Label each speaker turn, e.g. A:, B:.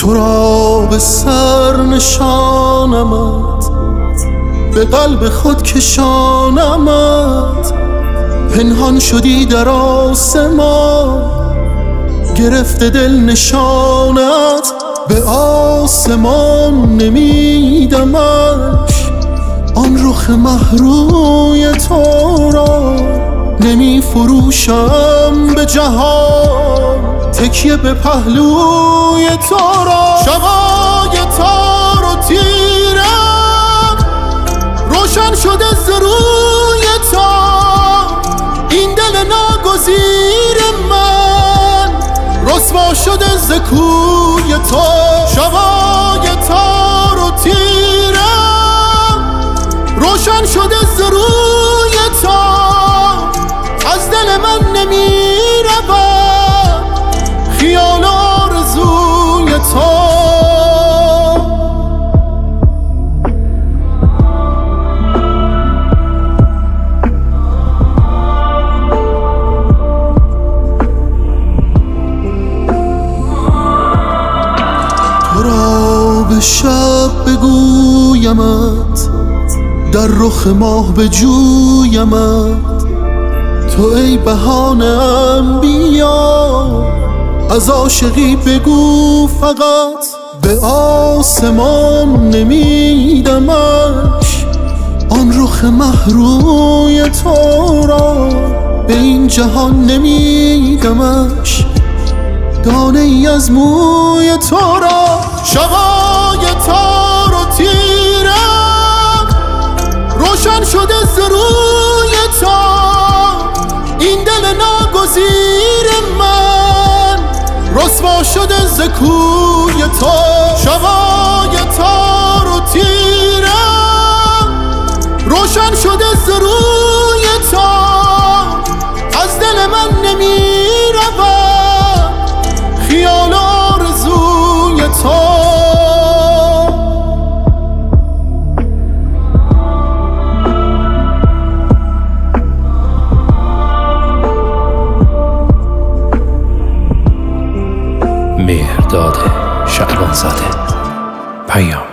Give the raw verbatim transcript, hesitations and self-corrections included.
A: تو را به سر نشانمت، به قلب خود کشانمت. پنهان شدی در آسمان، گرفته دل نشانت. به آسمان نمیدمش آن رخ مهروی تو را. نمی فروشم به جهان تکیه به پهلوی تو را. شبای تار و تیرم روشن شده ز روی تو. این دل ناگزیر من رسوا شده ز کوی تو. شبای تار و تیرم روشن شده ز روی تو. از دل من نمی رود خیال آرزوی تو. تو را به شب بگویمت، در رخ ماه بجویمت. تو ای بهانه‌ام بیا، از عاشقی بگو فقط. به آسمان نمیدمش آن رخ مهروی تو را. به این جهان نمیدمش دانه ای از موی تو را. شبای تار و تیرم روشن شده ز روی تو. این دل ناگزیر من رسوا شده ز کوی تو. شبای تار و تیرم روشن شده ز روی تو. از دل من نمی رود خیال آرزوی تو.
B: مهرداد شعبانزاده. پیام.